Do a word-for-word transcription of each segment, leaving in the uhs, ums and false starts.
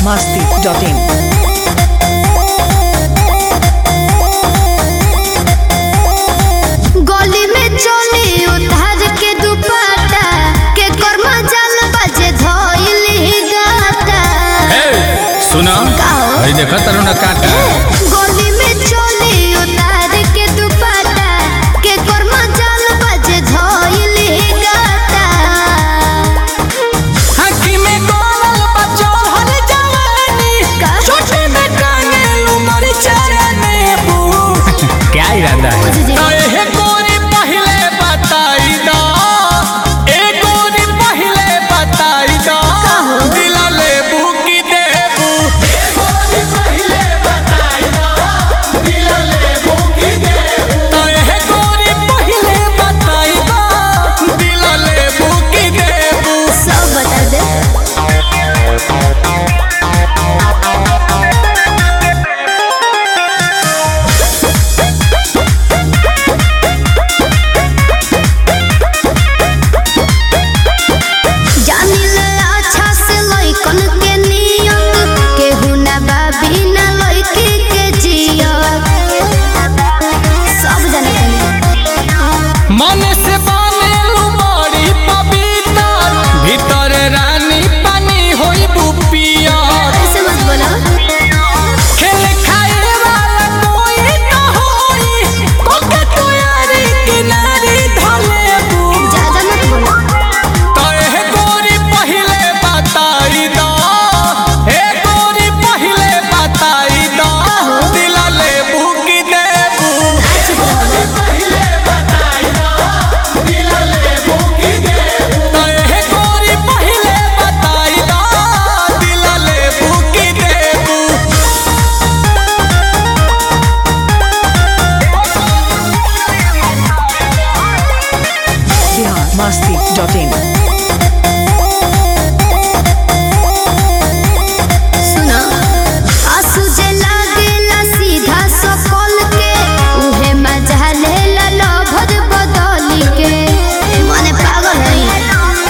masti dot in. गली में चली उधार के दुपट्टा के कर्मा जाल बजे धइली गाटा। सुना अरे देखा तारू ना काटा। गली में चली उधार के दुपट्टा के कर्मा जाल बजे धइली गाटा। हकी में गोल बचल हर जवानी छोटे में काने उमर चरने बू। क्या इरादा है? ए गोरी पहले बताई दो, ए गोरी पहले बताई दो, दिला लेबू की देबू। ए गोरी पहले बताई दो, दिला लेबू की देबू। ए गोरी पहले बताई दो, दिला लेबू की देबू। सब बता दे। मन से बनेलू बड़ी पवित्र, भीतर रानी पानी होई बुपिया। ऐसे मत बोला। खेल खाए वाला कोई न होई, कोके तू यारी किनारी धलेबू। ज्यादा मत बोला। तो ए गोरी पहले बताई दो, ए गोरी पहले बताई दो, दिला लेबू की देबू। पहले बताई दो, दिला लेबू की देबू। तो ए गोरी पहले बताई दो, दिला लेबू की देबू। Bihar masti dot in. सुना आंसू जे लागेला सीधा सकल के उहे मजा लेला लभर बदली के। मने पागल है।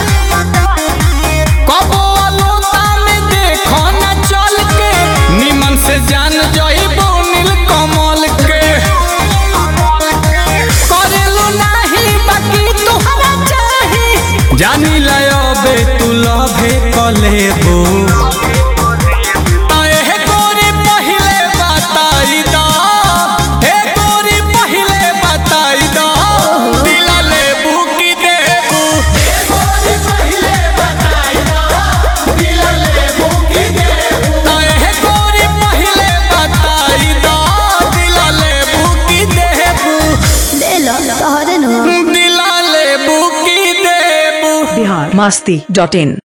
कबो अलोता में देखो न चल के, निमन से जान जइबो नील कमल के। करेलू नाही बाकी तुहरा चाही, जानी लयोबे तू लभे कलेबो। ए गोरी पहले बताई दो, ए गोरी पहले बताई दो, दिला लेबू की देबू। ए गोरी पहले बताई दो, दिला लेबू की देबू। ए गोरी पहले बताई दो, दिला लेबू की देबू। ले लो तोहरे न। दिला लेबू की देबू। Bihar masti dot in.